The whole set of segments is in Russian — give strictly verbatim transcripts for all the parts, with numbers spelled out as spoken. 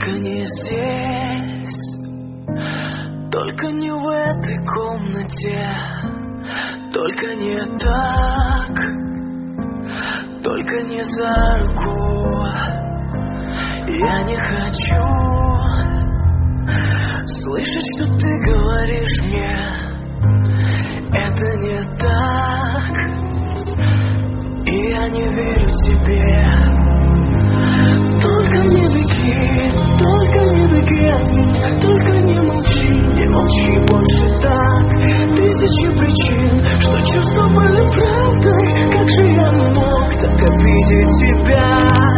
Только не здесь, только не в этой комнате, только не так, только не за руку. Я не хочу слышать, что ты говоришь мне. Это не так, и я не верю тебе. Только не беги, только не беги от меня, только не молчи, не молчи больше так. Тысячи причин, что чувства были правдой. Как же я мог так обидеть тебя?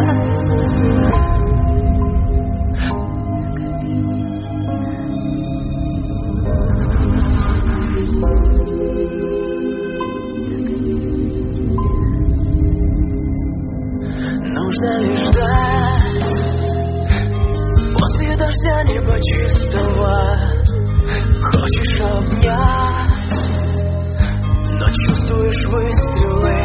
Нужно лишь ждать после дождя неба чистого. Хочешь обнять, но чувствуешь выстрелы.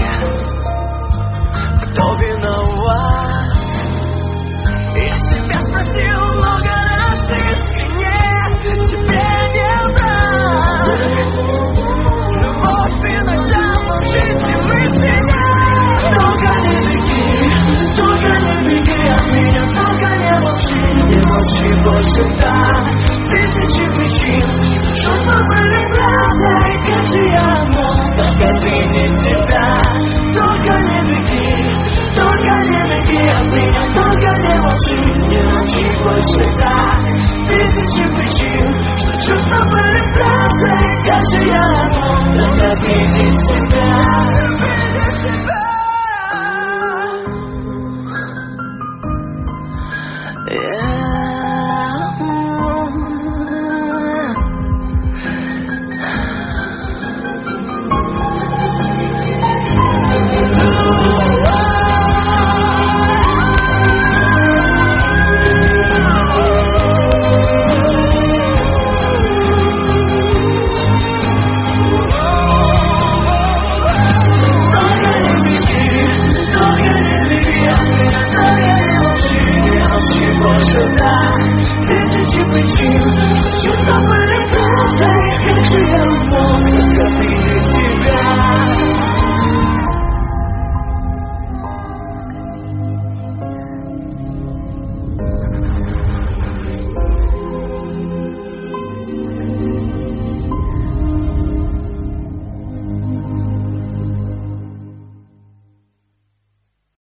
Кто виноват? Я себя спросил много раз искренне. Тебе не дам. Любовь иногда молчит и в стене. Только не беги, только не беги от меня, только не молчи, не молчи больше так. Тысячи причин, чувства были правдой. Как же я мог так обидеть тебя? Только не беги, только не беги от меня, только не молчи, не молчи больше так. Тысячи причин, что чувства были правдой. Как же я мог так обидеть тебя? Yeah.